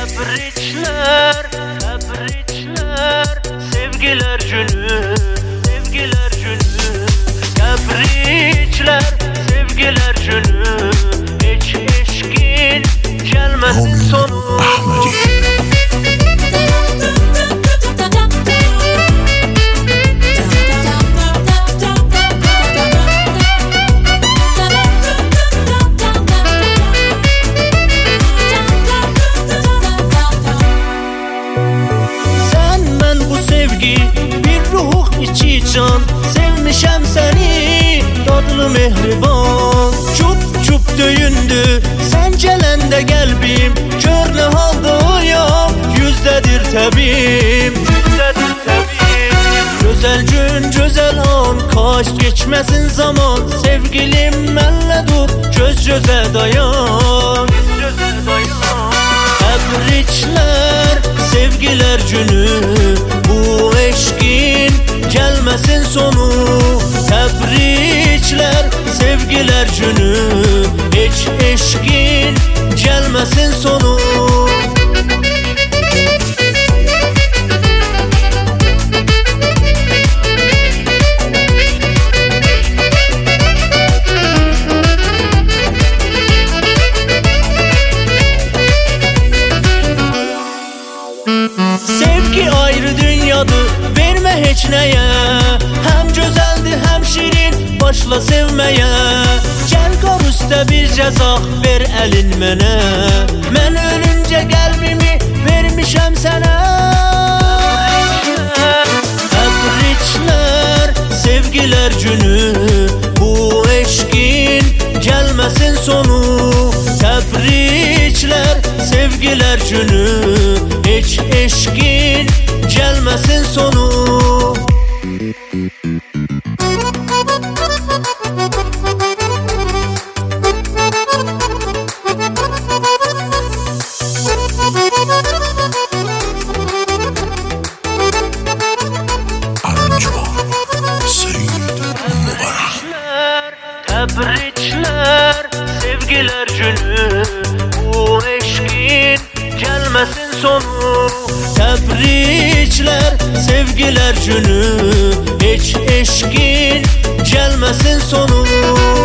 Tebrikler, tebrikler, sevgiler günü, sevgiler günü. Tebrikler, sevgiler günü. Hiç eşkin gelmesin sonu. Bir ruh içi can, sevmişem seni, dadlı mehriban. Çup çup döyündü, sen gelende gelbim, kör ne haldayam, yüzdedir tebim, yüzdedir tebim. Güzel gün, güzel an, kaç geçmesin zaman, sevgilim benle dur, göz göze dayan, göz göze dayan. Tebrikler, sevgiler günü, bu eşkin gelmesin sonu. Tebrikler, sevgiler günü, hiç eşkin gelmesin sonu. Sevgi ayrı dünyadır, verme hiç neye. Hem güzeldir hem şirin, başla sevmeye. Gel qar üstə bir ceza, ver elin mənə. Mən ölünce kalbimi vermişəm sənə. Tebrikler, sevgiler günü, bu eşkin gelmesin sonu. Tebrikler, sevgiler günü, hiç eşkin gelmesin sonu. Tebrikler, sevgiler günü, bu eşkin gelmesin sonu. Tebrikler, sevgiler günü, hiç eşkin gelmesin sonu.